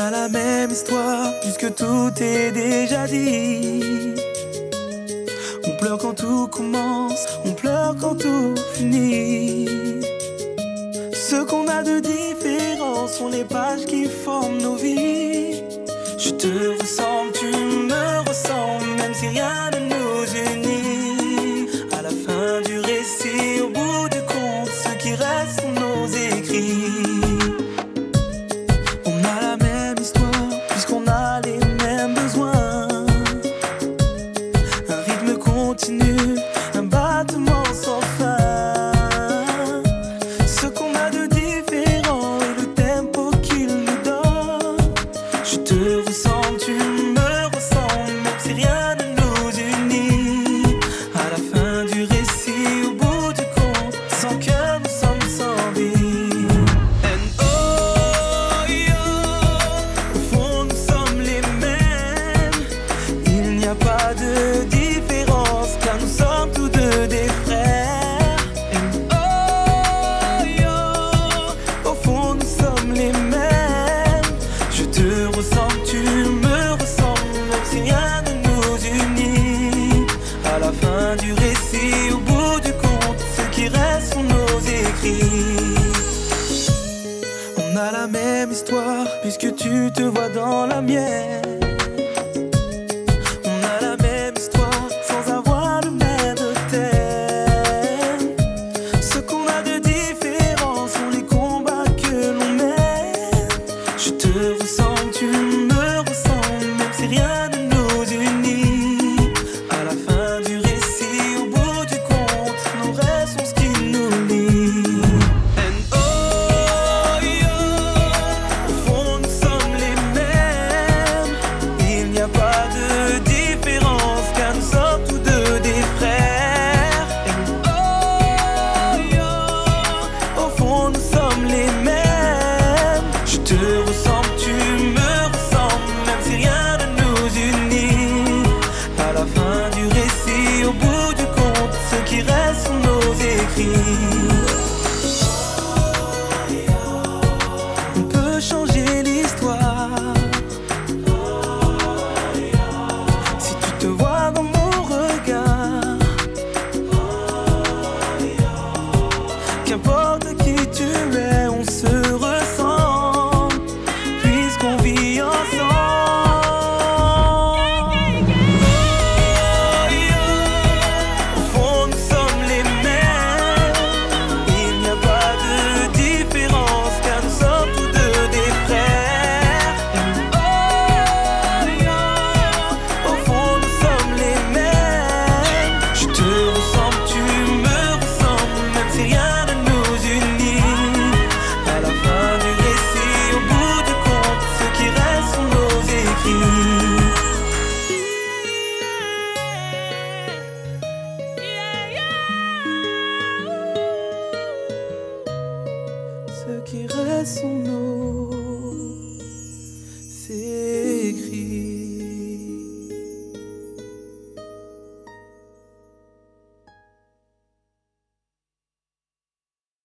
a la même histoire, puisque tout est déjà dit. On pleure quand tout commence, on pleure quand tout finit. Ce qu'on a de différent sont les pages qui forment nos vies. Je te ressemble, tu me ressembles, même si rien ne nous unit. À la fin du récit, au bout du compte, ce qui reste sont nos écrits. On a la même histoire, puisqu'on a les mêmes besoins. Un rythme continu, un battement sans fin. Ce qu'on a de différent est le tempo qu'il nous donne. Je te ressemble, tu me ressembles, même si rien ne nous unit. À la fin du récit, au bout du compte, sans cœur, nous sommes sans vie. N.O.I.O. Au fond, nous sommes les mêmes. Il n'y a pas de différence, car nous sommes tous deux des frères. N.O.I.O. Au fond, nous sommes les mêmes. Je te ressemble, tu me ressembles, même si rien ne nous unit. À la fin du récit, au bout du compte, ce qui reste sont nos écrits. On a la même histoire, puisque tu te vois dans la mienne. On a la même histoire, sans avoir le même thème. Ce qu'on a de différent sont les combats que l'on mène. Je te ressemble, tu me ressembles, même si rien ne nous unit. À la fin du récit, au bout du compte, nos rêves sont ce qui nous lie. N.O.I.O. Au fond, nous sommes les mêmes. Il n'y a pas de différence, car nous sommes tous deux des frères. N.O.I.O. Au fond, nous sommes les mêmes. Je te ressemble, tu me ressembles, même si rien ne nous unit. À la fin du récit, au bout du compte, ce qui reste sont nos écrits. On peut changer l'histoire. Si tu te vois dans mon regard, qu'importe qui tu es, on se ressemble, puisqu'on vit ensemble. Au fond, nous sommes les mêmes. Il n'y a pas de différence, car nous sommes tous deux des frères. Au fond, nous sommes les mêmes. Je te ressemble, tu me ressembles, même si rien ne nous unit. À la fin du récit, au bout du compte, ce qui reste sont nos écrits. Ce qui reste sont nos écrits.